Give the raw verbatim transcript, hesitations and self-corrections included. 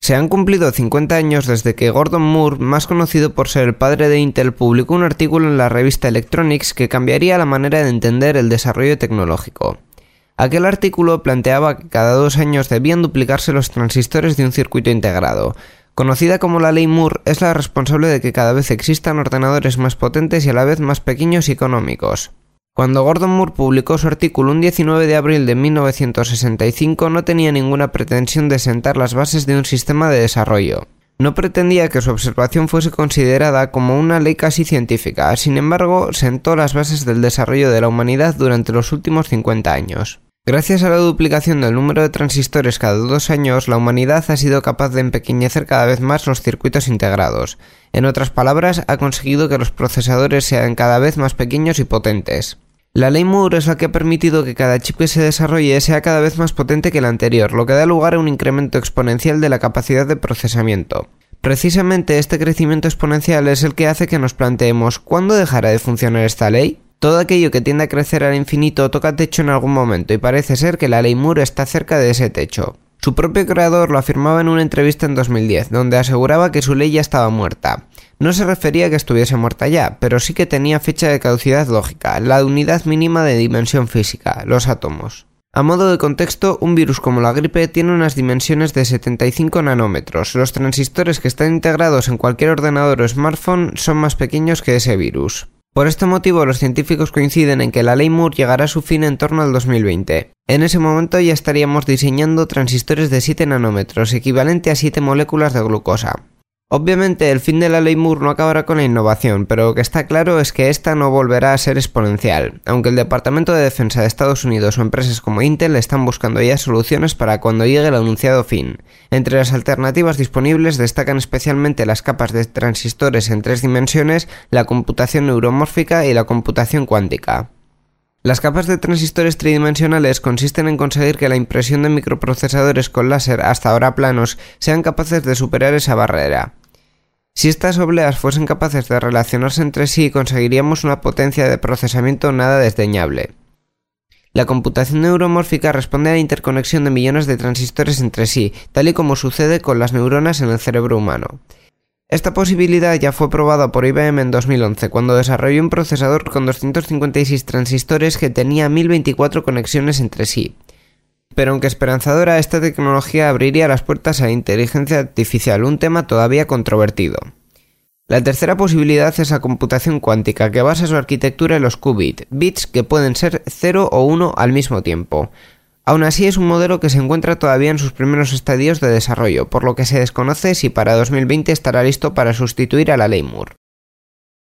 Se han cumplido cincuenta años desde que Gordon Moore, más conocido por ser el padre de Intel, publicó un artículo en la revista Electronics que cambiaría la manera de entender el desarrollo tecnológico. Aquel artículo planteaba que cada dos años debían duplicarse los transistores de un circuito integrado. Conocida como la Ley Moore, es la responsable de que cada vez existan ordenadores más potentes y a la vez más pequeños y económicos. Cuando Gordon Moore publicó su artículo un diecinueve de abril de mil novecientos sesenta y cinco, no tenía ninguna pretensión de sentar las bases de un sistema de desarrollo. No pretendía que su observación fuese considerada como una ley casi científica, sin embargo, sentó las bases del desarrollo de la humanidad durante los últimos cincuenta años. Gracias a la duplicación del número de transistores cada dos años, la humanidad ha sido capaz de empequeñecer cada vez más los circuitos integrados. En otras palabras, ha conseguido que los procesadores sean cada vez más pequeños y potentes. La ley Moore es la que ha permitido que cada chip que se desarrolle sea cada vez más potente que el anterior, lo que da lugar a un incremento exponencial de la capacidad de procesamiento. Precisamente este crecimiento exponencial es el que hace que nos planteemos ¿cuándo dejará de funcionar esta ley? Todo aquello que tiende a crecer al infinito toca techo en algún momento y parece ser que la ley Moore está cerca de ese techo. Su propio creador lo afirmaba en una entrevista en dos mil diez, donde aseguraba que su ley ya estaba muerta. No se refería a que estuviese muerta ya, pero sí que tenía fecha de caducidad lógica, la unidad mínima de dimensión física, los átomos. A modo de contexto, un virus como la gripe tiene unas dimensiones de setenta y cinco nanómetros. Los transistores que están integrados en cualquier ordenador o smartphone son más pequeños que ese virus. Por este motivo, los científicos coinciden en que la ley Moore llegará a su fin en torno al dos mil veinte. En ese momento ya estaríamos diseñando transistores de siete nanómetros, equivalente a siete moléculas de glucosa. Obviamente, el fin de la ley Moore no acabará con la innovación, pero lo que está claro es que esta no volverá a ser exponencial, aunque el Departamento de Defensa de Estados Unidos o empresas como Intel están buscando ya soluciones para cuando llegue el anunciado fin. Entre las alternativas disponibles destacan especialmente las capas de transistores en tres dimensiones, la computación neuromórfica y la computación cuántica. Las capas de transistores tridimensionales consisten en conseguir que la impresión de microprocesadores con láser, hasta ahora planos, sean capaces de superar esa barrera. Si estas obleas fuesen capaces de relacionarse entre sí, conseguiríamos una potencia de procesamiento nada desdeñable. La computación neuromórfica responde a la interconexión de millones de transistores entre sí, tal y como sucede con las neuronas en el cerebro humano. Esta posibilidad ya fue probada por I B M en dos mil once, cuando desarrolló un procesador con doscientos cincuenta y seis transistores que tenía mil veinticuatro conexiones entre sí. Pero aunque esperanzadora, esta tecnología abriría las puertas a la inteligencia artificial, un tema todavía controvertido. La tercera posibilidad es la computación cuántica, que basa su arquitectura en los qubits, bits que pueden ser cero o uno al mismo tiempo. Aún así es un modelo que se encuentra todavía en sus primeros estadios de desarrollo, por lo que se desconoce si para dos mil veinte estará listo para sustituir a la ley Moore.